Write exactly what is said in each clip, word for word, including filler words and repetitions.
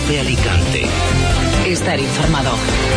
Cope Alicante. Estar informado.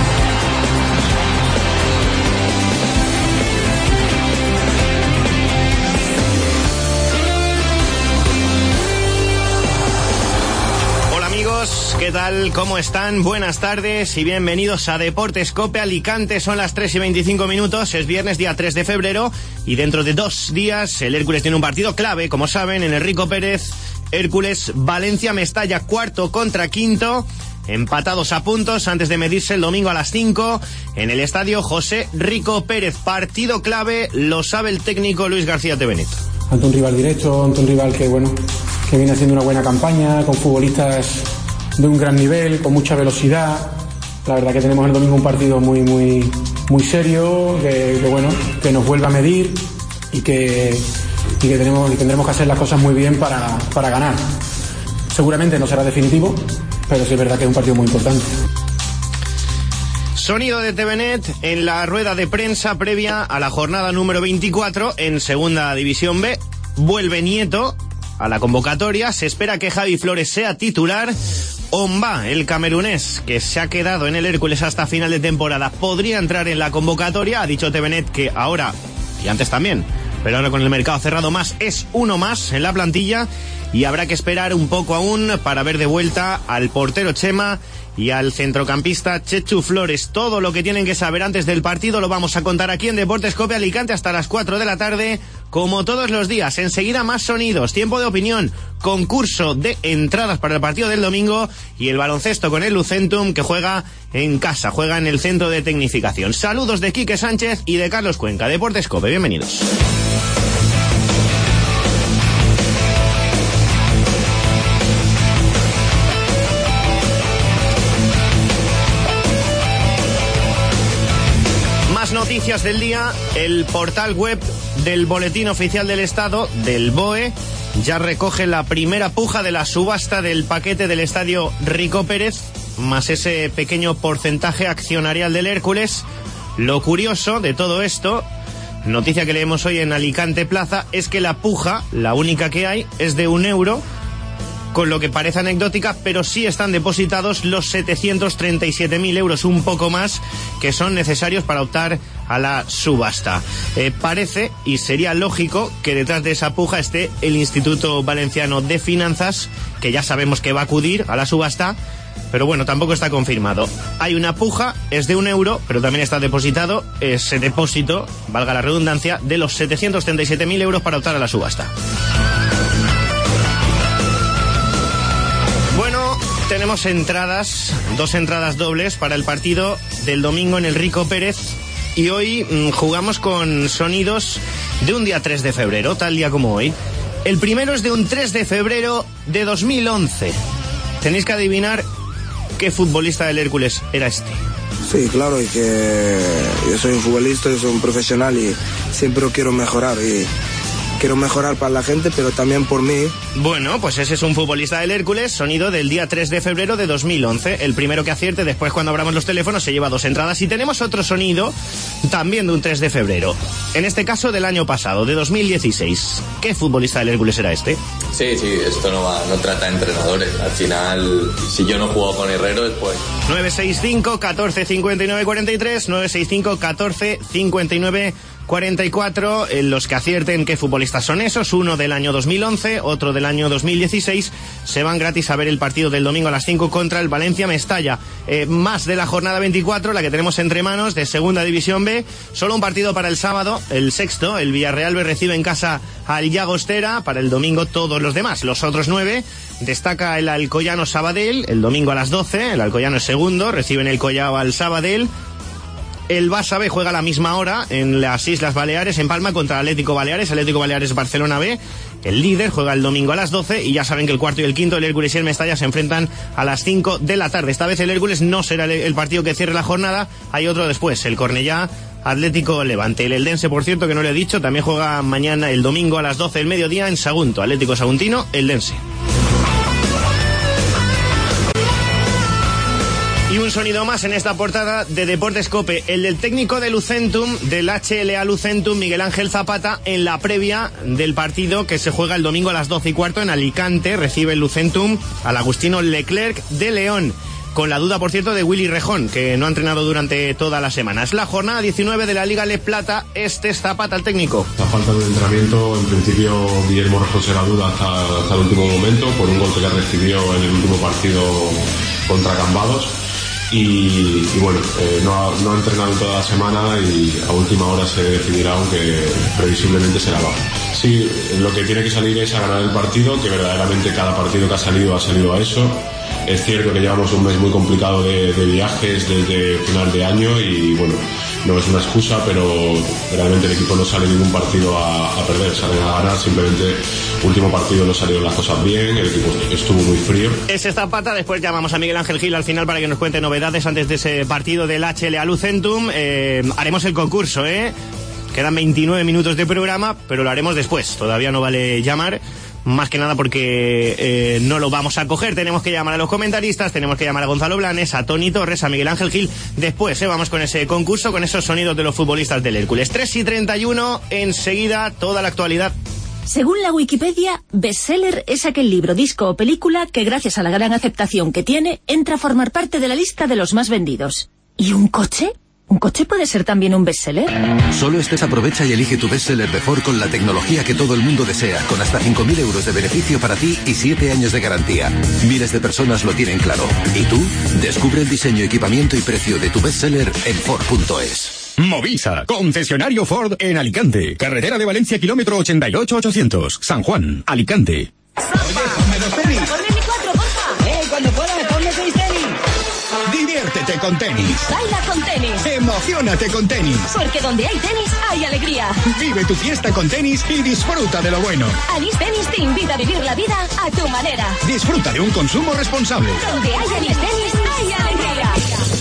¿Qué tal? ¿Cómo están? Buenas tardes y bienvenidos a Deportes Cope Alicante. Son las tres y veinticinco minutos, es viernes día tres de febrero y dentro de dos días el Hércules tiene un partido clave, como saben, en el Rico Pérez. Hércules Valencia-Mestalla, cuarto contra quinto, empatados a puntos antes de medirse el domingo a las cinco en el estadio José Rico Pérez. Partido clave, lo sabe el técnico Luis García Tevenet. Ante un rival directo, ante un rival que, bueno, que viene haciendo una buena campaña, con futbolistas de un gran nivel, con mucha velocidad. La verdad que tenemos el domingo un partido muy muy muy serio, que, que bueno, que nos vuelve a medir y que, y que tenemos y tendremos que hacer las cosas muy bien para, para ganar. Seguramente no será definitivo, pero sí es verdad que es un partido muy importante. Sonido de Tevenet en la rueda de prensa previa a la jornada número veinticuatro en Segunda División B. Vuelve Nieto a la convocatoria, se espera que Javi Flores sea titular. Omba, el camerunés, que se ha quedado en el Hércules hasta final de temporada, podría entrar en la convocatoria. Ha dicho Tevenet que ahora, y antes también, pero ahora con el mercado cerrado más, es uno más en la plantilla y habrá que esperar un poco aún para ver de vuelta al portero Chema y al centrocampista Chechu Flores. Todo lo que tienen que saber antes del partido lo vamos a contar aquí en Deportes Cope Alicante hasta las cuatro de la tarde, como todos los días. Enseguida más sonidos, tiempo de opinión, concurso de entradas para el partido del domingo y el baloncesto con el Lucentum, que juega en casa, juega en el centro de tecnificación. Saludos de Quique Sánchez y de Carlos Cuenca. Deportes Cope, bienvenidos. Noticias del día, el portal web del Boletín Oficial del Estado, del B O E, ya recoge la primera puja de la subasta del paquete del estadio Rico Pérez, más ese pequeño porcentaje accionarial del Hércules. Lo curioso de todo esto, noticia que leemos hoy en Alicante Plaza, es que la puja, la única que hay, es de un euro, con lo que parece anecdótica, pero sí están depositados los setecientos treinta y siete mil euros, un poco más, que son necesarios para optar a la subasta. Eh, parece, y sería lógico, que detrás de esa puja esté el Instituto Valenciano de Finanzas, que ya sabemos que va a acudir a la subasta, pero bueno, tampoco está confirmado. Hay una puja, es de un euro, pero también está depositado ese depósito, valga la redundancia, de los setecientos treinta y siete mil euros para optar a la subasta. Bueno, tenemos entradas, dos entradas dobles para el partido del domingo en el Rico Pérez y hoy mmm, jugamos con sonidos de un día tres de febrero, tal día como hoy. El primero es de un tres de febrero de dos mil once. Tenéis que adivinar qué futbolista del Hércules era este. Sí, claro, y que yo soy un futbolista, yo soy un profesional y siempre quiero mejorar y... Quiero mejorar para la gente, pero también por mí. Bueno, pues ese es un futbolista del Hércules, sonido del día tres de febrero de dos mil once. El primero que acierte, después cuando abramos los teléfonos, se lleva dos entradas. Y tenemos otro sonido, también de un tres de febrero. En este caso del año pasado, de dos mil dieciséis. ¿Qué futbolista del Hércules era este? Sí, sí, esto no va, no trata de entrenadores. Al final, si yo no juego con Herrero, después... nueve seis cinco, catorce, cincuenta y nueve, cuarenta y tres, nueve seis cinco, catorce, cincuenta y nueve, cuarenta y cuatro, en los que acierten qué futbolistas son esos, uno del año dos mil once, otro del año dos mil dieciséis, se van gratis a ver el partido del domingo a las cinco contra el Valencia-Mestalla. Eh, más de la jornada veinticuatro, la que tenemos entre manos, de Segunda División B, solo un partido para el sábado, el sexto, el Villarreal B recibe en casa al Llagostera, para el domingo todos los demás, los otros nueve. Destaca el Alcoyano Sabadell, el domingo a las doce, el Alcoyano es segundo, reciben el Collao al Sabadell. El Barça B juega a la misma hora en las Islas Baleares, en Palma, contra el Atlético Baleares. Atlético Baleares Barcelona B. El líder juega el domingo a las doce y ya saben que el cuarto y el quinto, el Hércules y el Mestalla, se enfrentan a las cinco de la tarde. Esta vez el Hércules no será el partido que cierre la jornada, hay otro después, el Cornellá Atlético Levante. El Eldense, por cierto, que no le he dicho, también juega mañana el domingo a las doce del mediodía en Sagunto. Atlético Saguntino, Eldense. Y un sonido más en esta portada de Deportes COPE, el del técnico de Lucentum, del H L A Lucentum, Miguel Ángel Zapata, en la previa del partido que se juega el domingo a las doce y cuarto en Alicante. Recibe el Lucentum al Agustino Leclerc de León, con la duda, por cierto, de Willy Rejón, que no ha entrenado durante toda la semana. Es la jornada diecinueve de la Liga Le Plata. Este es Zapata, el técnico. La falta de entrenamiento, en principio Guillermo Rejón será duda hasta, hasta el último momento, por un golpe que recibió en el último partido contra Cambados. Y, y bueno, eh, no, ha, no ha entrenado toda la semana y a última hora se decidirá, aunque previsiblemente será baja. Sí, lo que tiene que salir es a ganar el partido, que verdaderamente cada partido que ha salido ha salido a eso. Es cierto que llevamos un mes muy complicado de, de viajes desde final de año y bueno, no es una excusa, pero realmente el equipo no sale ningún partido a, a perder, salen a ganar. Simplemente último partido no salieron las cosas bien, el equipo estuvo muy frío. Es esta pata. Después llamamos a Miguel Ángel Gil al final para que nos cuente novedades antes de ese partido del H L A Lucentum. Eh, haremos el concurso, ¿eh? Quedan veintinueve minutos de programa, pero lo haremos después. Todavía no vale llamar. Más que nada porque eh, no lo vamos a coger. Tenemos que llamar a los comentaristas, tenemos que llamar a Gonzalo Blanes, a Toni Torres, a Miguel Ángel Gil. Después eh, vamos con ese concurso, con esos sonidos de los futbolistas del Hércules. tres y treinta y uno, enseguida toda la actualidad. Según la Wikipedia, bestseller es aquel libro, disco o película que, gracias a la gran aceptación que tiene, entra a formar parte de la lista de los más vendidos. ¿Y un coche? ¿Un coche puede ser también un bestseller? Solo estés aprovecha y elige tu bestseller de Ford con la tecnología que todo el mundo desea, con hasta cinco mil euros de beneficio para ti y siete años de garantía. Miles de personas lo tienen claro. ¿Y tú? Descubre el diseño, equipamiento y precio de tu bestseller en Ford punto es. Movisa, concesionario Ford en Alicante. Carretera de Valencia, kilómetro ochenta y ocho ochocientos. San Juan, Alicante. Ponme dos tenis. Ponme mi cuatro, porfa. Eh, cuando puedas, ponme seis tenis. Diviértete con tenis. Baila con tenis. Emociónate con tenis. Porque donde hay tenis, hay alegría. Vive tu fiesta con tenis y disfruta de lo bueno. Alice Tenis te invita a vivir la vida a tu manera. Disfruta de un consumo responsable. Donde hay Alice Tenis, hay alegría.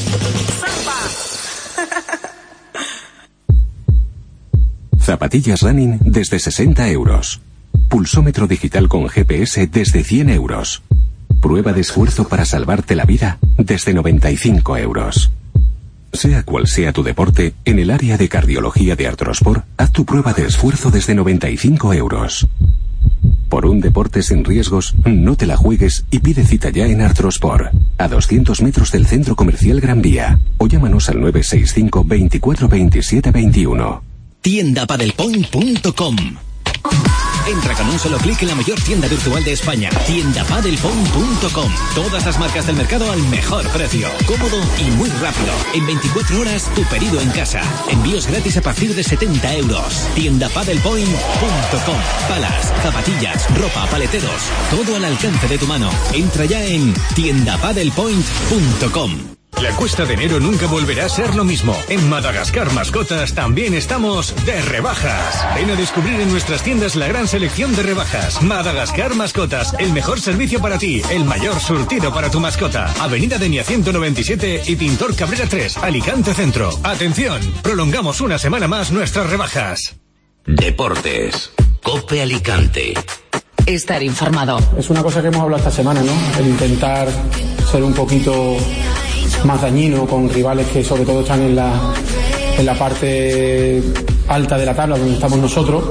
Zapatillas running desde sesenta euros. Pulsómetro digital con G P S desde cien euros. Prueba de esfuerzo para salvarte la vida desde noventa y cinco euros. Sea cual sea tu deporte, en el área de cardiología de Artrosport, haz tu prueba de esfuerzo desde noventa y cinco euros. Por un deporte sin riesgos, no te la juegues y pide cita ya en Artrosport, a doscientos metros del Centro Comercial Gran Vía, o llámanos al nueve seis cinco, veinticuatro, veintisiete, veintiuno. tienda padelpoint punto com. Entra con un solo clic en la mayor tienda virtual de España, tienda padelpoint punto com. Todas las marcas del mercado al mejor precio, cómodo y muy rápido. En veinticuatro horas, tu pedido en casa. Envíos gratis a partir de setenta euros. tienda padelpoint punto com. Palas, zapatillas, ropa, paleteros, todo al alcance de tu mano. Entra ya en tienda padelpoint punto com. La cuesta de enero nunca volverá a ser lo mismo. En Madagascar Mascotas también estamos de rebajas. Ven a descubrir en nuestras tiendas la gran selección de rebajas. Madagascar Mascotas, el mejor servicio para ti, el mayor surtido para tu mascota. Avenida Denia ciento noventa y siete y Pintor Cabrera tres, Alicante Centro. Atención, prolongamos una semana más nuestras rebajas. Deportes, COPE Alicante. Estar informado. Es una cosa que hemos hablado esta semana, ¿no? El intentar ser un poquito más dañino con rivales que sobre todo están en la, en la parte alta de la tabla donde estamos nosotros,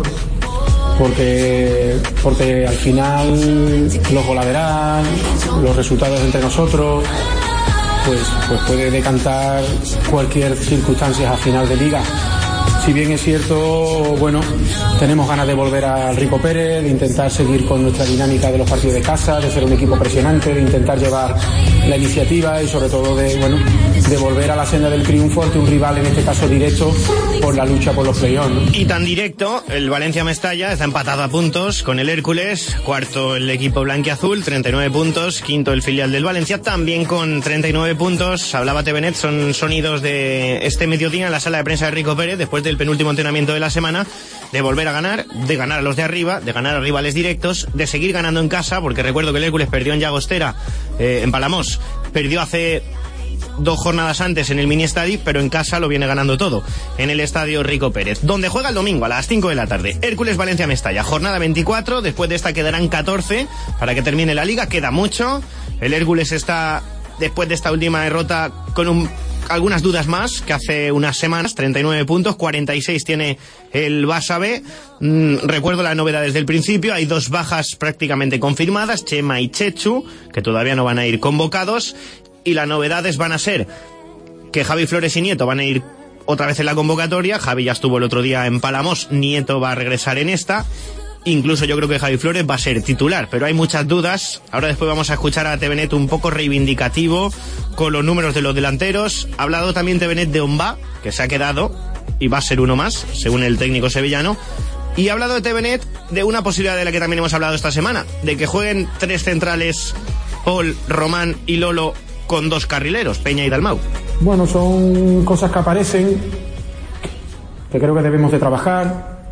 porque, porque al final los golaveras, los resultados entre nosotros, pues, pues puede decantar cualquier circunstancia a final de liga. Si bien es cierto, bueno, tenemos ganas de volver al Rico Pérez, de intentar seguir con nuestra dinámica de los partidos de casa, de ser un equipo presionante, de intentar llevar la iniciativa y sobre todo de, bueno, de volver a la senda del triunfo ante un rival, en este caso directo, por la lucha por los play-offs, ¿no? Y tan directo, el Valencia Mestalla está empatado a puntos con el Hércules, cuarto el equipo blanquiazul, treinta y nueve puntos, quinto el filial del Valencia, también con treinta y nueve puntos. Hablaba Tevenet, son sonidos de este mediodía en la sala de prensa de Rico Pérez, después de el penúltimo entrenamiento de la semana, de volver a ganar, de ganar a los de arriba, de ganar a rivales directos, de seguir ganando en casa, porque recuerdo que el Hércules perdió en Llagostera, eh, en Palamós, perdió hace dos jornadas antes en el mini estadio, pero en casa lo viene ganando todo, en el estadio Rico Pérez, donde juega el domingo a las cinco de la tarde, Hércules Valencia Mestalla, jornada veinticuatro, después de esta quedarán catorce para que termine la liga, queda mucho, el Hércules está después de esta última derrota con un, algunas dudas más que hace unas semanas. Treinta y nueve puntos, cuarenta y seis tiene el Barça B. Mm, recuerdo las novedades del principio. Hay dos bajas prácticamente confirmadas, Chema y Chechu, que todavía no van a ir convocados, y las novedades van a ser que Javi Flores y Nieto van a ir otra vez en la convocatoria. Javi ya estuvo el otro día en Palamos, Nieto va a regresar en esta. Incluso yo creo que Javi Flores va a ser titular, pero hay muchas dudas. Ahora después vamos a escuchar a Tevenet un poco reivindicativo con los números de los delanteros. Ha hablado también Tevenet de Omba, que se ha quedado y va a ser uno más, según el técnico sevillano. Y ha hablado de Tevenet de una posibilidad de la que también hemos hablado esta semana, de que jueguen tres centrales, Paul, Román y Lolo, con dos carrileros, Peña y Dalmau. Bueno, son cosas que aparecen, que creo que debemos de trabajar.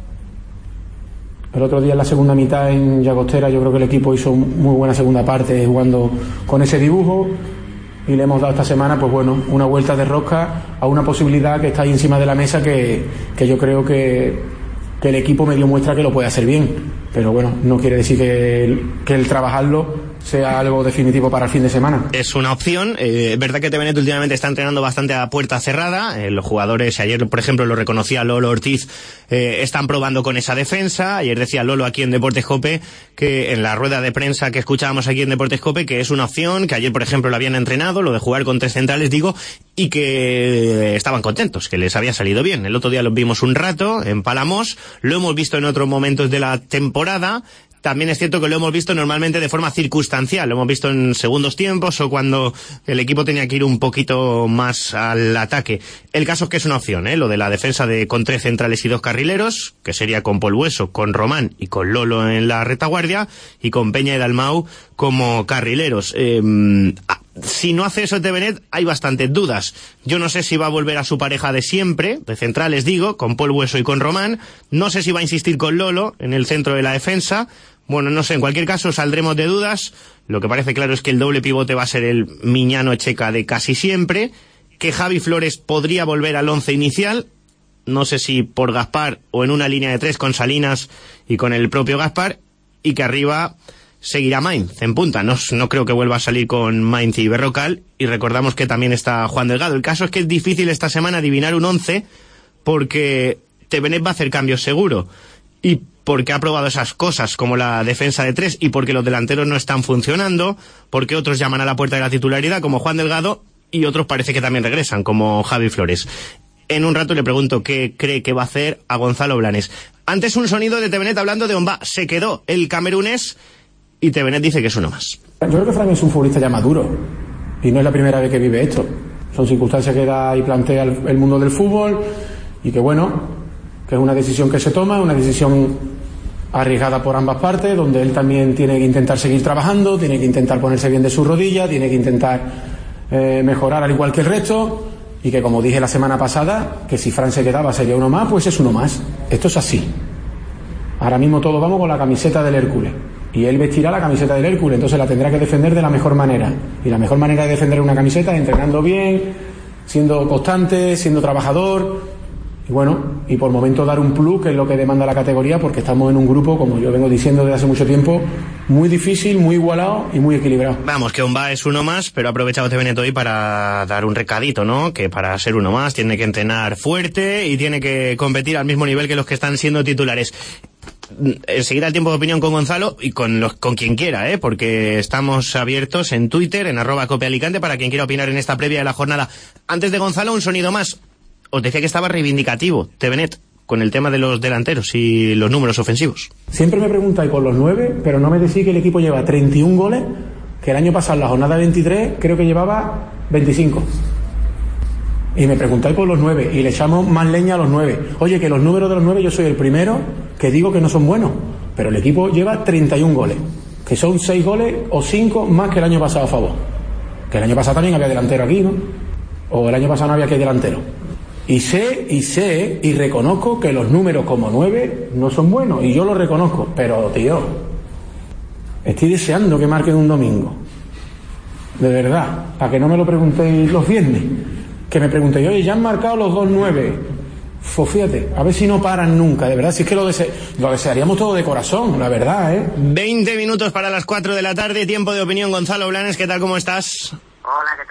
El otro día en la segunda mitad en Llagostera yo creo que el equipo hizo muy buena segunda parte jugando con ese dibujo, y le hemos dado esta semana, pues bueno, una vuelta de rosca a una posibilidad que está ahí encima de la mesa, que, que yo creo que, que el equipo me dio muestra que lo puede hacer bien, pero bueno, no quiere decir que el, que el trabajarlo sea algo definitivo para el fin de semana. Es una opción. Eh, es verdad que Tevenet últimamente está entrenando bastante a puerta cerrada. Eh, los jugadores, ayer por ejemplo lo reconocía Lolo Ortiz, eh, están probando con esa defensa. Ayer decía Lolo aquí en Deportes Cope, que en la rueda de prensa que escuchábamos aquí en Deportes Cope, que es una opción, que ayer por ejemplo lo habían entrenado, lo de jugar con tres centrales, digo, y que estaban contentos, que les había salido bien. El otro día los vimos un rato en Palamos, lo hemos visto en otros momentos de la temporada. También es cierto que lo hemos visto normalmente de forma circunstancial, lo hemos visto en segundos tiempos o cuando el equipo tenía que ir un poquito más al ataque. El caso es que es una opción, ¿eh? Lo de la defensa de con tres centrales y dos carrileros, que sería con Paul Hueso, con Román y con Lolo en la retaguardia, y con Peña y Dalmau como carrileros. Eh, si no hace eso Tevenet, hay bastantes dudas. Yo no sé si va a volver a su pareja de siempre, de centrales digo, con Paul Hueso y con Román. No sé si va a insistir con Lolo en el centro de la defensa. Bueno, no sé, en cualquier caso saldremos de dudas. Lo que parece claro es que el doble pivote va a ser el Miñano Echeca de casi siempre, que Javi Flores podría volver al once inicial, no sé si por Gaspar o en una línea de tres con Salinas y con el propio Gaspar, y que arriba seguirá Mainz en punta. No, no creo que vuelva a salir con Mainz y Berrocal, y recordamos que también está Juan Delgado. El caso es que es difícil esta semana adivinar un once, porque Tevenet va a hacer cambios seguro, y porque ha probado esas cosas como la defensa de tres, y porque los delanteros no están funcionando, porque otros llaman a la puerta de la titularidad como Juan Delgado, y otros parece que también regresan como Javi Flores. En un rato le pregunto qué cree que va a hacer a Gonzalo Blanes. Antes un sonido de Tevenet hablando de Omba. Se quedó el camerunés y Tevenet dice que es uno más. Yo creo que Fran es un futbolista ya maduro y no es la primera vez que vive esto. Son circunstancias que da y plantea el, el mundo del fútbol, y que bueno, que es una decisión que se toma, una decisión arriesgada por ambas partes, donde él también tiene que intentar seguir trabajando, tiene que intentar ponerse bien de su rodilla, tiene que intentar eh, mejorar al igual que el resto, y que como dije la semana pasada, que si Fran se quedaba sería uno más, pues es uno más. Esto es así. Ahora mismo todos vamos con la camiseta del Hércules, y él vestirá la camiseta del Hércules, entonces la tendrá que defender de la mejor manera, y la mejor manera de defender una camiseta es entrenando bien, siendo constante, siendo trabajador. Y bueno, y por momento dar un plus, que es lo que demanda la categoría, porque estamos en un grupo, como yo vengo diciendo desde hace mucho tiempo, muy difícil, muy igualado y muy equilibrado. Vamos, que Omba es uno más, pero ha aprovechado Tevenet hoy para dar un recadito, ¿no? Que para ser uno más tiene que entrenar fuerte y tiene que competir al mismo nivel que los que están siendo titulares. Enseguida el tiempo de opinión con Gonzalo y con los, con quien quiera, ¿eh? Porque estamos abiertos en Twitter, en arroba Cope Alicante, para quien quiera opinar en esta previa de la jornada. Antes de Gonzalo, un sonido más. Os decía que estaba reivindicativo Tevenet con el tema de los delanteros y los números ofensivos. Siempre me preguntáis por los nueve, pero no me decís que el equipo lleva treinta y un goles, que el año pasado, en la jornada veintitrés, creo que llevaba veinticinco. Y me preguntáis por los nueve, y le echamos más leña a los nueve. Oye, que los números de los nueve, yo soy el primero que digo que no son buenos, pero el equipo lleva treinta y un goles, que son seis goles o cinco más que el año pasado a favor. Que el año pasado también había delantero aquí, ¿no? O el año pasado no había que delantero. Y sé, y sé, y reconozco que los números como nueve no son buenos, y yo lo reconozco, pero tío, estoy deseando que marquen un domingo. De verdad, a que no me lo preguntéis los viernes, que me preguntéis, oye, ya han marcado los dos nueve. Pues fíjate, a ver si no paran nunca, de verdad, si es que lo, dese- lo desearíamos todo de corazón, la verdad, ¿eh? veinte minutos para las cuatro de la tarde, tiempo de opinión. Gonzalo Blanes, ¿qué tal, cómo estás? Hola, ¿qué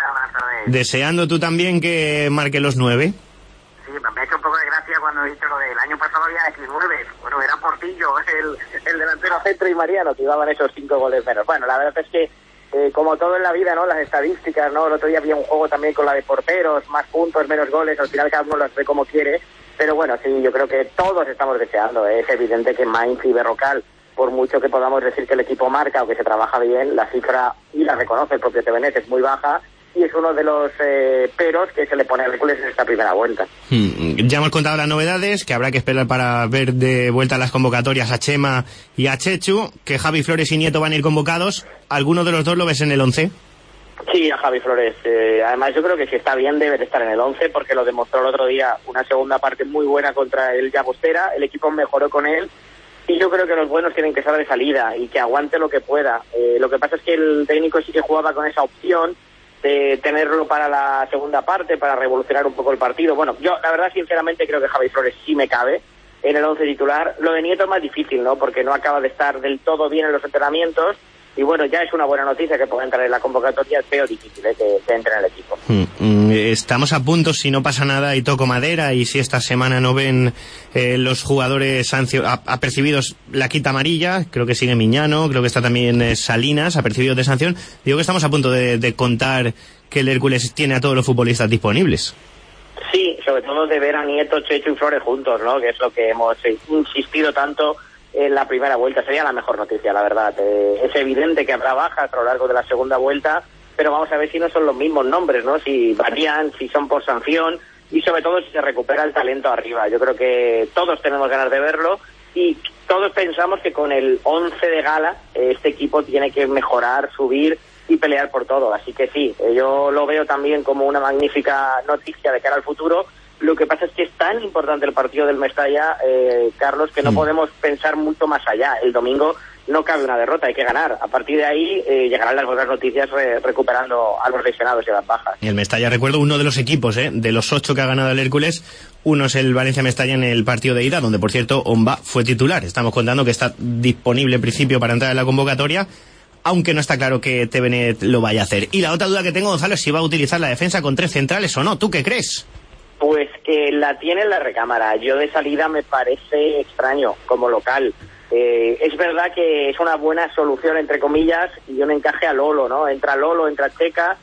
Deseando tú también que marque los nueve. Sí, me ha hecho un poco de gracia cuando he dicho lo del año pasado había diecinueve. Bueno, era Portillo, el, el delantero centro y Mariano, que iban esos cinco goles menos. Bueno, la verdad es que, eh, como todo en la vida, ¿no? Las estadísticas, ¿no? El otro día había un juego también con la de porteros, más puntos, menos goles, al final cada uno las ve como quiere. Pero bueno, sí, yo creo que todos estamos deseando. ¿eh? Es evidente que Mainz y Berrocal, por mucho que podamos decir que el equipo marca o que se trabaja bien, la cifra, y la reconoce el propio Tevenet, es muy baja. Y es uno de los eh, peros que se le pone a Hércules en esta primera vuelta. Hmm. Ya hemos contado las novedades, que habrá que esperar para ver de vuelta las convocatorias a Chema y a Chechu, que Javi Flores y Nieto van a ir convocados. ¿Alguno de los dos lo ves en el once? Sí, a Javi Flores. Eh, además, yo creo que si está bien debe de estar en el once, porque lo demostró el otro día, una segunda parte muy buena contra el Llagostera. El equipo mejoró con él. Y yo creo que los buenos tienen que estar de salida y que aguante lo que pueda. Eh, lo que pasa es que el técnico sí que jugaba con esa opción de tenerlo para la segunda parte, para revolucionar un poco el partido. Bueno, yo la verdad sinceramente creo que Javi Flores sí me cabe en el once titular. Lo de Nieto es más difícil, ¿no? Porque no acaba de estar del todo bien en los entrenamientos. Y bueno, ya es una buena noticia que pueda entrar en la convocatoria, pero difícil ¿eh? que, que entre en el equipo. Mm, estamos a punto, si no pasa nada y toco madera, y si esta semana no ven eh, los jugadores sancio- apercibidos la quita amarilla, creo que sigue Miñano, creo que está también eh, Salinas, apercibidos de sanción. Digo que estamos a punto de, de contar que el Hércules tiene a todos los futbolistas disponibles. Sí, sobre todo de ver a Nieto, Chechu y Flores juntos, ¿no? Que es lo que hemos eh, insistido tanto en la primera vuelta. Sería la mejor noticia, la verdad. Eh, es evidente que habrá bajas a lo largo de la segunda vuelta, pero vamos a ver si no son los mismos nombres, ¿no? Si varían, si son por sanción y sobre todo si se recupera el talento arriba. Yo creo que todos tenemos ganas de verlo y todos pensamos que con el once de gala eh, este equipo tiene que mejorar, subir y pelear por todo. Así que sí, eh, yo lo veo también como una magnífica noticia de cara al futuro. Lo que pasa es que es tan importante el partido del Mestalla, eh, Carlos, que no mm. podemos pensar mucho más allá. El domingo no cabe una derrota, hay que ganar. A partir de ahí eh, llegarán las buenas noticias re- recuperando a los lesionados y a las bajas. Y el Mestalla, recuerdo, uno de los equipos, ¿eh? de los ocho que ha ganado el Hércules, uno es el Valencia-Mestalla en el partido de ida, donde, por cierto, Omba fue titular. Estamos contando que está disponible en principio para entrar en la convocatoria, aunque no está claro que Tevenet lo vaya a hacer. Y la otra duda que tengo, Gonzalo, es si va a utilizar la defensa con tres centrales o no. ¿Tú qué crees? Pues que la tiene en la recámara. Yo de salida me parece extraño como local. Eh, es verdad que es una buena solución, entre comillas, y un encaje a Lolo, ¿no? Entra Lolo, entra Checa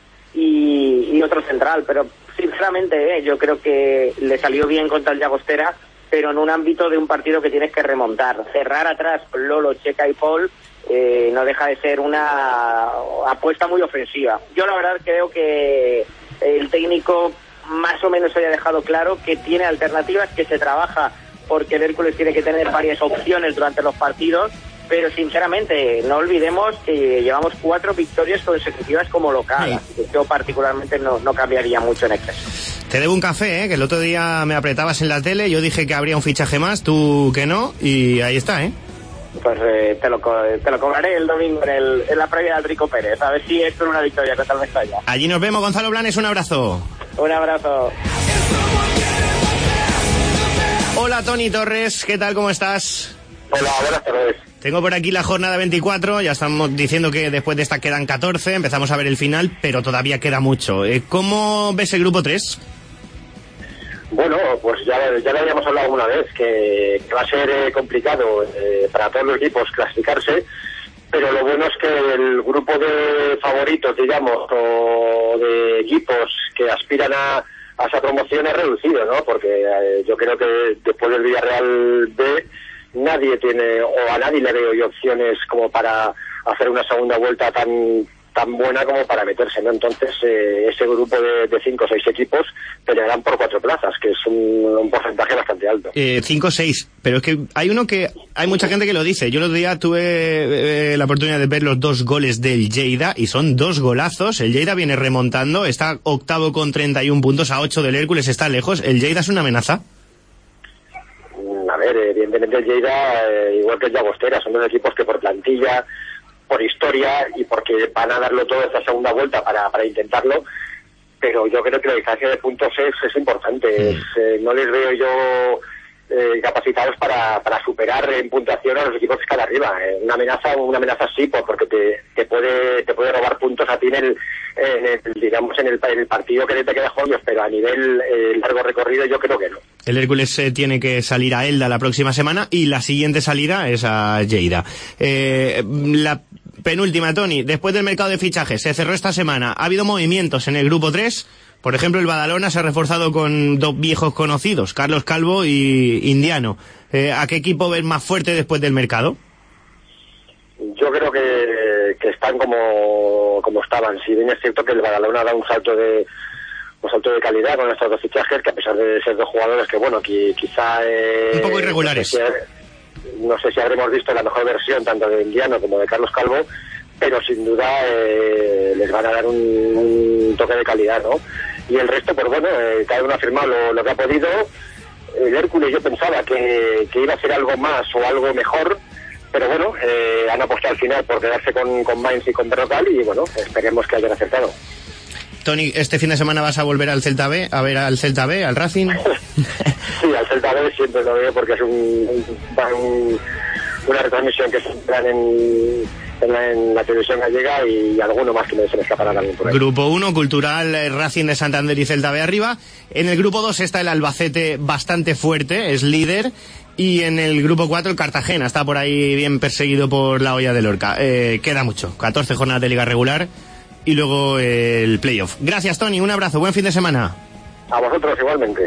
y, y otro central, pero sinceramente eh, yo creo que le salió bien contra el Llagostera, pero en un ámbito de un partido que tienes que remontar. Cerrar atrás con Lolo, Checa y Paul eh, no deja de ser una apuesta muy ofensiva. Yo la verdad creo que el técnico más o menos haya dejado claro que tiene alternativas, que se trabaja porque el Hércules tiene que tener varias opciones durante los partidos, pero sinceramente no olvidemos que llevamos cuatro victorias consecutivas como local, sí. Así que yo particularmente no, no cambiaría mucho en exceso. Te debo un café, ¿eh? Que el otro día me apretabas en la tele, yo dije que habría un fichaje más, tú que no, y ahí está, ¿eh? Pues eh, te, lo, te lo cobraré el domingo en, el, en la previa del Rico Pérez, a ver si esto es una victoria contra el Mestalla. Allí nos vemos, Gonzalo Blanes, un abrazo. Un abrazo. Hola, Tony Torres, ¿qué tal? ¿Cómo estás? Hola, buenas tardes. Tengo por aquí la jornada veinticuatro, ya estamos diciendo que después de esta quedan catorce, empezamos a ver el final, pero todavía queda mucho. ¿Cómo ves el grupo tres? Bueno, pues ya, ya lo habíamos hablado alguna vez, que, que va a ser eh, complicado eh, para todos los equipos clasificarse, pero lo bueno es que el grupo de favoritos, digamos, o de equipos que aspiran a, a esa promoción es reducido, ¿no? Porque eh, yo creo que después del Villarreal B nadie tiene, o a nadie le veo yo opciones como para hacer una segunda vuelta tan tan buena como para meterse, ¿no? Entonces eh, ese grupo de, de cinco o seis equipos pelearán por cuatro plazas, que es un, un porcentaje bastante alto. Eh, cinco o seis, pero es que hay uno que hay mucha gente que lo dice. Yo el otro día tuve eh, la oportunidad de ver los dos goles del Lleida y son dos golazos. El Lleida viene remontando, está octavo con treinta y un puntos, a ocho del Hércules, está lejos. ¿El Lleida es una amenaza? A ver, evidentemente el Lleida, eh, igual que el Llagostera, son dos equipos que por plantilla, por historia y porque van a darlo todo esta segunda vuelta para, para intentarlo, pero yo creo que la distancia de puntos es, es importante. Mm. Es, eh, no les veo yo eh, capacitados para, para superar en puntuación a los equipos que están arriba. Eh, una amenaza, una amenaza sí, pues, porque te, te puede, te puede robar puntos a ti en el, en el digamos, en el, en el partido que te queda jodido, pero a nivel eh, largo recorrido yo creo que no. El Hércules eh, tiene que salir a Elda la próxima semana y la siguiente salida es a Lleida. Eh, la penúltima, Toni, después del mercado de fichajes, se cerró esta semana, ha habido movimientos en el grupo tres. Por ejemplo, el Badalona se ha reforzado con dos viejos conocidos, Carlos Calvo y Indiano. Eh, ¿A qué equipo ves más fuerte después del mercado? Yo creo que, que están como, como estaban. Si bien es cierto que el Badalona da un salto de un salto de calidad con estos dos fichajes, que a pesar de ser dos jugadores que, bueno, que quizá... Eh, un poco irregulares. No sé, si, no sé si habremos visto la mejor versión tanto de Indiano como de Carlos Calvo, pero sin duda eh, les van a dar un, un toque de calidad, ¿no? Y el resto, pues bueno, eh, cada uno ha firmado lo, lo que ha podido. El Hércules yo pensaba que, que iba a ser algo más o algo mejor, pero bueno, eh, han apostado al final por quedarse con, con Mainz y con Berrocal y bueno, esperemos que hayan acertado. Toni, ¿este fin de semana vas a volver al Celta B, a ver al Celta B, al Racing? Sí, al Celta B siempre lo veo porque es un, un, un una retransmisión que se entran en... En la, en la televisión gallega y alguno más que me se me escapará también por ahí. Grupo uno, Cultural, Racing de Santander y Celta B arriba. En el grupo dos está el Albacete bastante fuerte, es líder. Y en el grupo cuatro el Cartagena está por ahí bien perseguido por la olla de Lorca. Eh, queda mucho, catorce jornadas de liga regular y luego eh, el playoff. Gracias, Toni, un abrazo, buen fin de semana. A vosotros igualmente.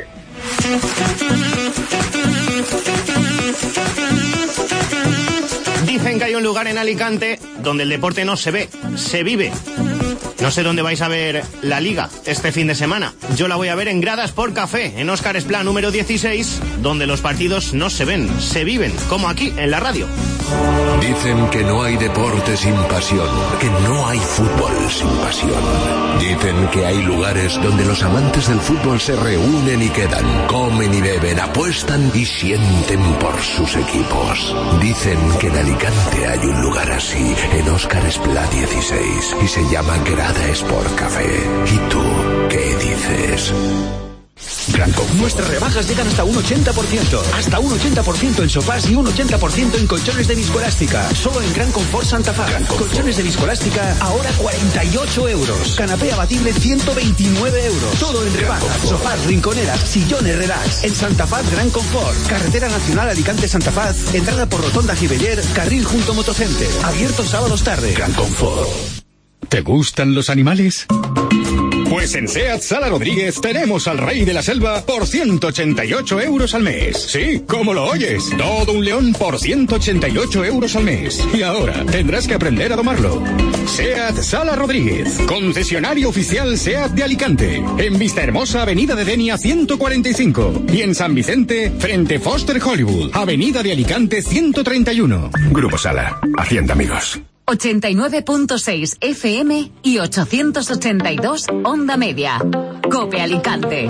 Dicen que hay un lugar en Alicante donde el deporte no se ve, se vive. No sé dónde vais a ver la Liga este fin de semana. Yo la voy a ver en Gradas por Café, en Óscar Esplá número dieciséis, donde los partidos no se ven, se viven, como aquí en la radio. Dicen que no hay deporte sin pasión, que no hay fútbol sin pasión. Dicen que hay lugares donde los amantes del fútbol se reúnen y quedan, comen y beben, apuestan y sienten por sus equipos. Dicen que en Alicante hay un lugar así, en Óscar Esplá dieciséis, y se llama Grada Sport Café. ¿Y tú qué dices? Gran Confort. Nuestras rebajas llegan hasta un ochenta por ciento. Hasta un ochenta por ciento en sofás y un ochenta por ciento en colchones de viscoelástica. Solo en Gran Confort Santa Faz. Colchones de viscoelástica ahora cuarenta y ocho euros. Canapé abatible ciento veintinueve euros. Todo en rebajas. Sofás, rinconeras, sillones relax. En Santa Faz Gran Confort. Carretera Nacional Alicante Santa Faz. Entrada por Rotonda Gibeller. Carril junto Motocenter. Abierto sábados tarde. Gran Confort. ¿Te gustan los animales? Pues en SEAT Sala Rodríguez tenemos al rey de la selva por ciento ochenta y ocho euros al mes. Sí, como lo oyes. Todo un león por ciento ochenta y ocho euros al mes. Y ahora tendrás que aprender a domarlo. SEAT Sala Rodríguez, concesionario oficial SEAT de Alicante. En Vistahermosa, Avenida de Denia ciento cuarenta y cinco. Y en San Vicente, frente Foster Hollywood, Avenida de Alicante ciento treinta y uno. Grupo Sala, Hacienda Amigos. ochenta y nueve punto seis F M y ochocientos ochenta y dos Onda Media. COPE Alicante.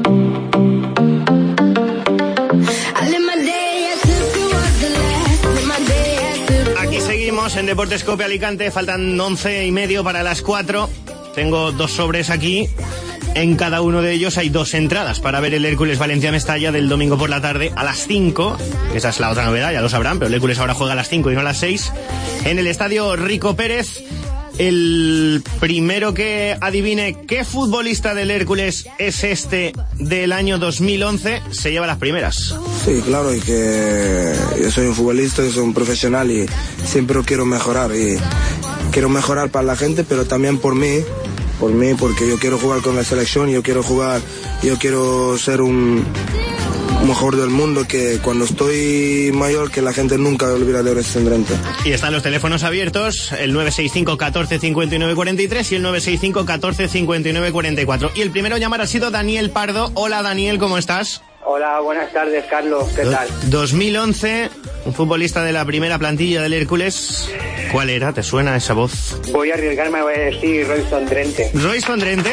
Aquí seguimos en Deportes COPE Alicante. Faltan once y medio para las cuatro. Tengo dos sobres aquí. En cada uno de ellos hay dos entradas para ver el Hércules Valencia Mestalla del domingo por la tarde a las cinco. Esa es la otra novedad, ya lo sabrán, pero el Hércules ahora juega a las cinco y no a las seis. En el estadio Rico Pérez. El primero que adivine qué futbolista del Hércules es este del año dos mil once se lleva las primeras. Sí, claro, y que yo soy un futbolista, yo soy un profesional y siempre quiero mejorar. Y quiero mejorar para la gente, pero también por mí. Por mí, porque yo quiero jugar con la selección, yo quiero jugar, yo quiero ser un mejor del mundo, que cuando estoy mayor, que la gente nunca olvida de Royce Tondrente. Y están los teléfonos abiertos, el nueve seis cinco, catorce, cincuenta y nueve, cuarenta y tres y el nueve seis cinco, catorce, cincuenta y nueve, cuarenta y cuatro. Y el primero a llamar ha sido Daniel Pardo. Hola Daniel, ¿cómo estás? Hola, buenas tardes, Carlos, ¿qué tal? dos mil once, un futbolista de la primera plantilla del Hércules. ¿Cuál era? ¿Te suena esa voz? Voy a arriesgarme, voy a decir Royce Tondrente. ¿Royce Tondrente?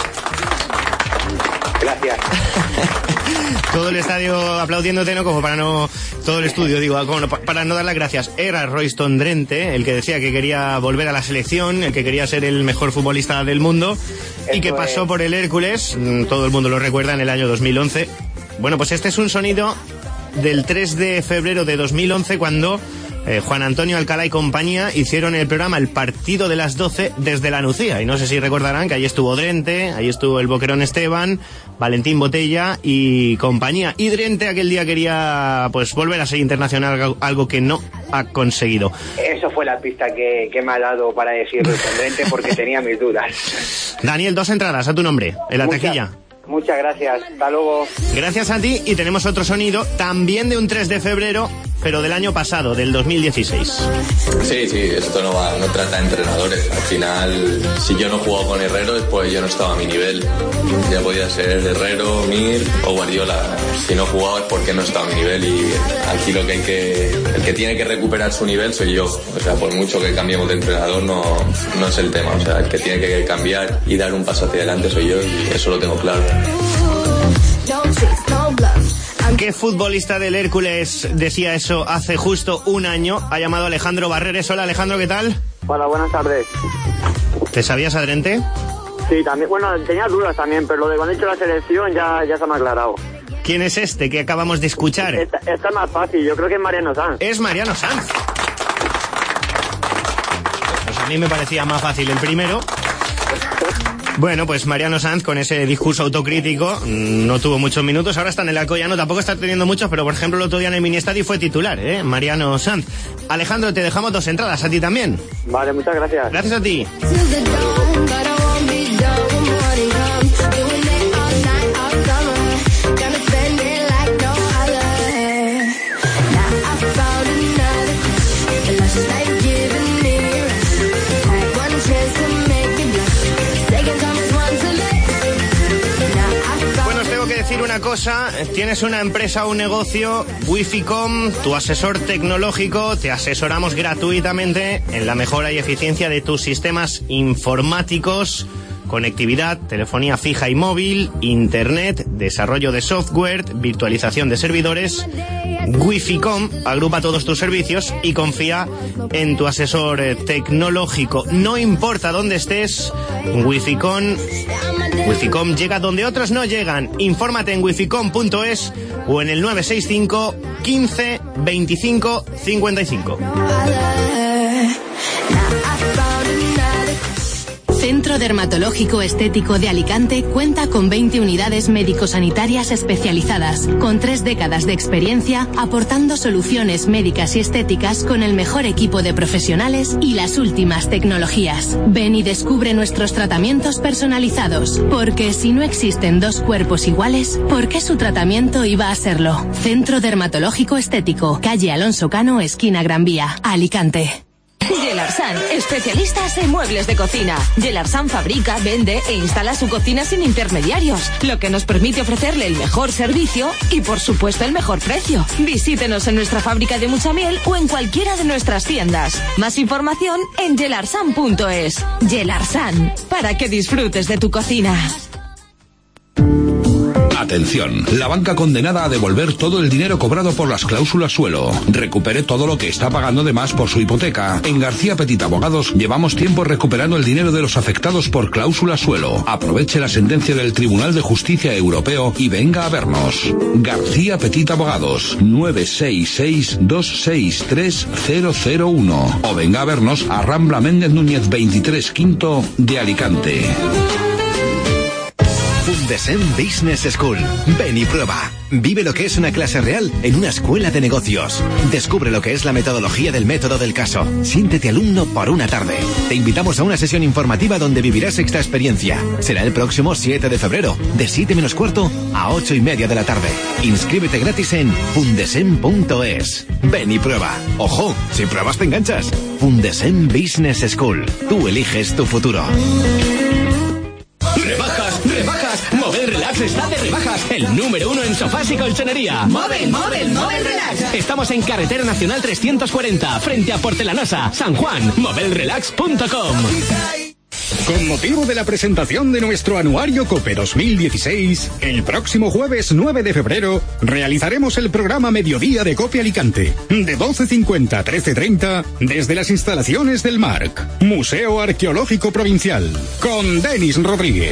Gracias. Todo el estadio aplaudiéndote, ¿no? Como para no... Todo el estudio, digo, como no, para no dar las gracias. Era Royce Tondrente, el que decía que quería volver a la selección, el que quería ser el mejor futbolista del mundo, Eso y que pasó es. por el Hércules, todo el mundo lo recuerda, en el año dos mil once. Bueno, pues este es un sonido del tres de febrero de dos mil once, cuando eh, Juan Antonio Alcalá y compañía hicieron el programa El Partido de las doce desde la Nucía. Y no sé si recordarán que ahí estuvo Drente, ahí estuvo el Boquerón Esteban, Valentín Botella y compañía. Y Drente aquel día quería pues volver a ser internacional, algo que no ha conseguido. Eso fue la pista que, que me ha dado para decirlo con Drente, porque tenía mis dudas. Daniel, dos entradas a tu nombre en la Muchas, taquilla. Muchas gracias, hasta luego. Gracias a ti, y tenemos otro sonido también de un tres de febrero, pero del año pasado, del dos mil dieciséis. Sí, sí, esto no va, no trata de entrenadores. Al final, si yo no jugaba con Herrero, pues yo no estaba a mi nivel. Ya podía ser Herrero, Mir o Guardiola. Si no jugaba es porque no estaba a mi nivel, y aquí lo que hay que, el que tiene que recuperar su nivel soy yo. O sea, por mucho que cambiemos de entrenador, no, no es el tema. O sea, el que tiene que cambiar y dar un paso hacia adelante soy yo, y eso lo tengo claro. ¿Qué futbolista del Hércules decía eso hace justo un año? Ha llamado Alejandro Barreres. Hola, Alejandro, ¿qué tal? Hola, buenas tardes. ¿Te sabías a Drente? Sí, también, bueno, tenía dudas también, pero lo de cuando he hecho la selección ya, ya se me ha aclarado. ¿Quién es este que acabamos de escuchar? Esta, esta es más fácil, yo creo que es Mariano Sanz. Es Mariano Sanz. Pues a mí me parecía más fácil el primero. Bueno, pues Mariano Sanz, con ese discurso autocrítico, no tuvo muchos minutos. Ahora está en el Alcoyano, tampoco está teniendo muchos, pero por ejemplo el otro día en el Ministadio fue titular, ¿eh? Mariano Sanz. Alejandro, te dejamos dos entradas, a ti también. Vale, muchas gracias. Gracias a ti. Decir una cosa, tienes una empresa o un negocio, Wificom, tu asesor tecnológico, te asesoramos gratuitamente en la mejora y eficiencia de tus sistemas informáticos, conectividad, telefonía fija y móvil, internet, desarrollo de software, virtualización de servidores. Wificom agrupa todos tus servicios y confía en tu asesor tecnológico. No importa dónde estés, Wificom, Wificom llega donde otros no llegan. Infórmate en wificom punto es o en el nueve seis cinco, quince, veinticinco, cincuenta y cinco. Centro Dermatológico Estético de Alicante cuenta con veinte unidades médico-sanitarias especializadas, con tres décadas de experiencia, aportando soluciones médicas y estéticas con el mejor equipo de profesionales y las últimas tecnologías. Ven y descubre nuestros tratamientos personalizados, porque si no existen dos cuerpos iguales, ¿por qué su tratamiento iba a serlo? Centro Dermatológico Estético, calle Alonso Cano, esquina Gran Vía, Alicante. Gelarsan, especialistas en muebles de cocina. Gelarsan fabrica, vende e instala su cocina sin intermediarios, lo que nos permite ofrecerle el mejor servicio y, por supuesto, el mejor precio. Visítenos en nuestra fábrica de Muchamiel o en cualquiera de nuestras tiendas. Más información en gelarsan punto es. Gelarsan, para que disfrutes de tu cocina. Atención, la banca condenada a devolver todo el dinero cobrado por las cláusulas suelo. Recupere todo lo que está pagando de más por su hipoteca. En García Petit Abogados llevamos tiempo recuperando el dinero de los afectados por cláusula suelo. Aproveche la sentencia del Tribunal de Justicia Europeo y venga a vernos. García Petit Abogados, nueve seis seis, dos seis tres, cero cero uno. O venga a vernos a Rambla Méndez Núñez veintitrés, Quinto de Alicante. Fundesem Business School. Ven y prueba. Vive lo que es una clase real en una escuela de negocios. Descubre lo que es la metodología del método del caso. Siéntete alumno por una tarde. Te invitamos a una sesión informativa donde vivirás esta experiencia. Será el próximo siete de febrero, de siete menos cuarto a ocho y media de la tarde. Inscríbete gratis en fundesem punto es. Ven y prueba. Ojo, si pruebas te enganchas. Fundesem Business School. Tú eliges tu futuro. ¡Rebajas! ¡Rebajas! Movel Relax está de rebajas. El número uno en sofás y colchonería. ¡Movel, Movel, Movel Relax! Estamos en Carretera Nacional trescientos cuarenta, frente a Porcelanosa, San Juan. movel relax punto com. Con motivo de la presentación de nuestro anuario COPE dos mil dieciséis, el próximo jueves nueve de febrero realizaremos el programa Mediodía de COPE Alicante, de doce cincuenta a trece treinta, desde las instalaciones del MARC, Museo Arqueológico Provincial, con Denis Rodríguez.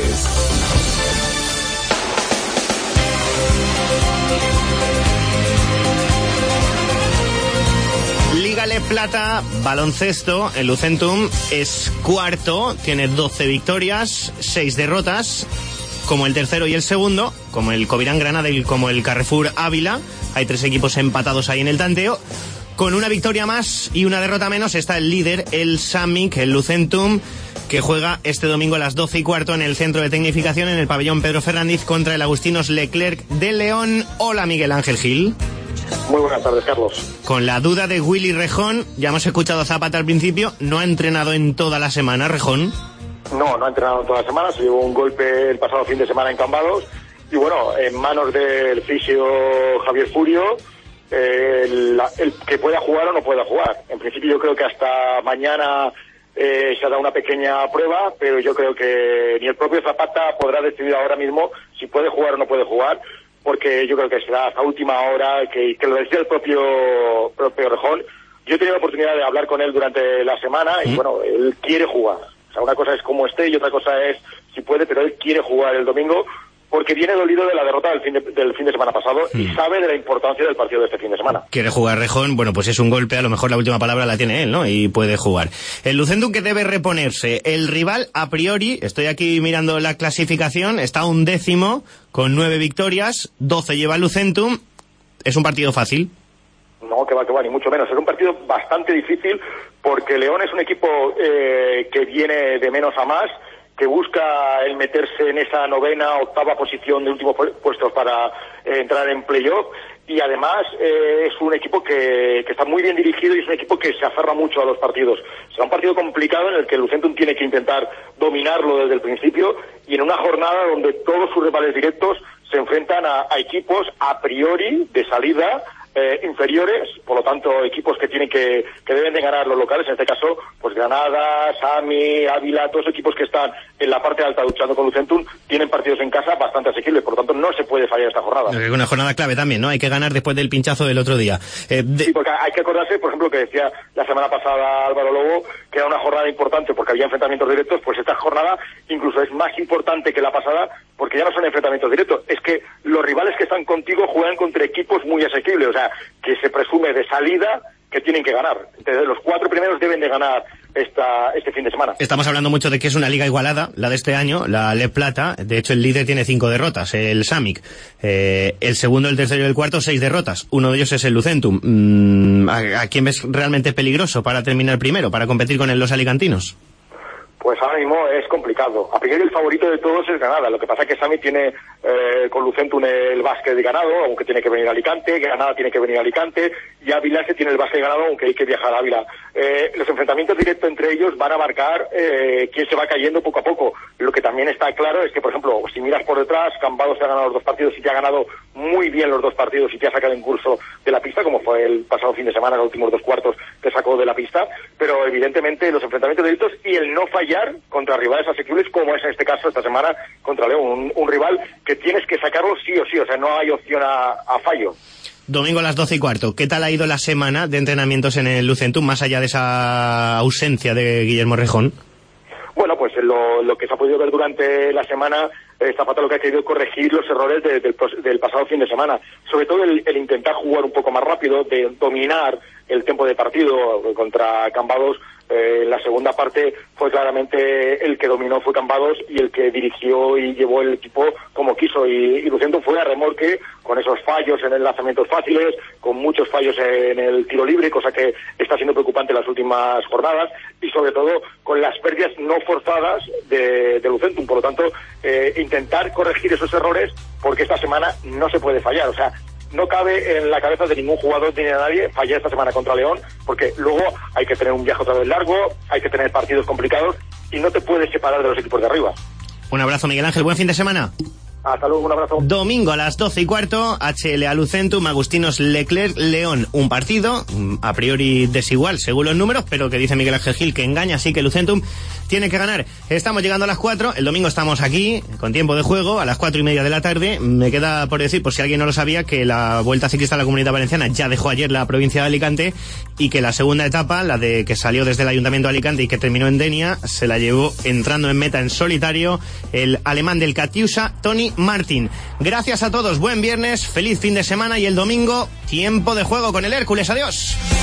Plata, baloncesto, el Lucentum es cuarto, tiene doce victorias, seis derrotas, como el tercero y el segundo, como el Covirán Granada y como el Carrefour Ávila. Hay tres equipos empatados ahí en el tanteo. Con una victoria más y una derrota menos está el líder, el Samic, el Lucentum, que juega este domingo a las doce y cuarto en el Centro de Tecnificación, en el pabellón Pedro Fernández, contra el Agustinos Leclerc de León. Hola, Miguel Ángel Gil. Muy buenas tardes, Carlos. Con la duda de Willy Rejón, ya hemos escuchado a Zapata al principio, no ha entrenado en toda la semana, Rejón. No, no ha entrenado en toda la semana, se llevó un golpe el pasado fin de semana en Cambados, y bueno, en manos del fisio Javier Furio, eh, el, el que pueda jugar o no pueda jugar. En principio yo creo que hasta mañana eh, se ha dado una pequeña prueba, pero yo creo que ni el propio Zapata podrá decidir ahora mismo si puede jugar o no puede jugar, porque yo creo que será hasta última hora, que, que lo decía el propio, propio Rejón. Yo he tenido la oportunidad de hablar con él durante la semana y ¿Mm? bueno, él quiere jugar. O sea, una cosa es cómo esté y otra cosa es si puede, pero él quiere jugar el domingo porque viene dolido de la derrota del fin de, del fin de semana pasado mm. y sabe de la importancia del partido de este fin de semana. Quiere jugar Rejón, bueno, pues es un golpe, a lo mejor la última palabra la tiene él, ¿no? Y puede jugar. El Lucentum que debe reponerse. El rival, a priori, estoy aquí mirando la clasificación, está un décimo con nueve victorias, doce lleva el Lucentum. ¿Es un partido fácil? No, que va, que va, ni mucho menos. Es un partido bastante difícil porque León es un equipo eh, que viene de menos a más, que busca el meterse en esa novena, octava posición de últimos puestos para eh, entrar en playoff, y además eh, es un equipo que, que está muy bien dirigido y es un equipo que se aferra mucho a los partidos. Será un partido complicado en el que el Lucentum tiene que intentar dominarlo desde el principio, y en una jornada donde todos sus rivales directos se enfrentan a, a equipos a priori de salida Eh, inferiores, por lo tanto equipos que tienen que, que deben de ganar los locales, en este caso pues Granada, Sami, Ávila, todos equipos que están en la parte alta luchando con Lucentum tienen partidos en casa bastante asequibles, por lo tanto no se puede fallar esta jornada. Es una jornada clave también, ¿no? Hay que ganar después del pinchazo del otro día. Eh, de... Sí, porque hay que acordarse, por ejemplo, que decía la semana pasada Álvaro Lobo, que era una jornada importante porque había enfrentamientos directos, pues esta jornada incluso es más importante que la pasada porque ya no son enfrentamientos directos, es que los rivales que están contigo juegan contra equipos muy asequibles, o sea, que se presume de salida que tienen que ganar. Entonces, los cuatro primeros deben de ganar esta, este fin de semana. Estamos hablando mucho de que es una liga igualada, la de este año, la Le Plata. De hecho, el líder tiene cinco derrotas, el Samic. Eh, el segundo, el tercero y el cuarto, seis derrotas. Uno de ellos es el Lucentum. Mm, ¿a, ¿A quién ves realmente peligroso para terminar primero, para competir con el, los alicantinos? Pues ahora mismo es complicado. A priori el favorito de todos es Granada. Lo que pasa es que Sami tiene eh, con Lucentum el básquet ganado, aunque tiene que venir a Alicante. Granada tiene que venir a Alicante. Y Ávila se tiene el básquet ganado, aunque hay que viajar a Ávila. Eh, los enfrentamientos directos entre ellos van a marcar eh, quién se va cayendo poco a poco. Lo que también está claro es que, por ejemplo, si miras por detrás, Cambados se ha ganado los dos partidos y te ha ganado muy bien los dos partidos y te ha sacado en curso de la pista, como fue el pasado fin de semana, los últimos dos cuartos te sacó de la pista. Pero evidentemente los enfrentamientos directos y el no fallar contra rivales asequibles, como es en este caso esta semana contra León, un, un rival que tienes que sacarlo sí o sí, o sea, no hay opción a, a fallo. Domingo a las doce y cuarto, ¿qué tal ha ido la semana de entrenamientos en el Lucentum, más allá de esa ausencia de Guillermo Rejón? Bueno, pues lo, lo que se ha podido ver durante la semana, eh, Zapata lo que ha querido es corregir los errores de, del, del pasado fin de semana, sobre todo el, el intentar jugar un poco más rápido, de dominar el tiempo de partido contra Cambados. Eh, en la segunda parte fue claramente el que dominó fue Cambados y el que dirigió y llevó el equipo como quiso, y, y Lucentum fue a remolque con esos fallos en lanzamientos fáciles, con muchos fallos en el tiro libre, cosa que está siendo preocupante en las últimas jornadas, y sobre todo con las pérdidas no forzadas de, de Lucentum. Por lo tanto, eh, intentar corregir esos errores porque esta semana no se puede fallar, o sea, no cabe en la cabeza de ningún jugador ni de nadie fallar esta semana contra León, porque luego hay que tener un viaje otra vez largo, hay que tener partidos complicados y no te puedes separar de los equipos de arriba. Un abrazo, Miguel Ángel, buen fin de semana. Hasta luego, un abrazo. Domingo a las doce y cuarto, H L A Lucentum, Agustinos Leclerc, León. Un partido, a priori desigual según los números, pero que dice Miguel Ángel Gil que engaña, así que Lucentum tiene que ganar. Estamos llegando a las cuatro, el domingo estamos aquí, con tiempo de juego, a las cuatro y media de la tarde. Me queda por decir, por si alguien no lo sabía, que la Vuelta Ciclista a la Comunidad Valenciana ya dejó ayer la provincia de Alicante, y que la segunda etapa, la de que salió desde el Ayuntamiento de Alicante y que terminó en Denia, se la llevó entrando en meta en solitario el alemán del Catiusa, Tony Martin. Gracias a todos, buen viernes, feliz fin de semana, y el domingo, tiempo de juego con el Hércules. Adiós.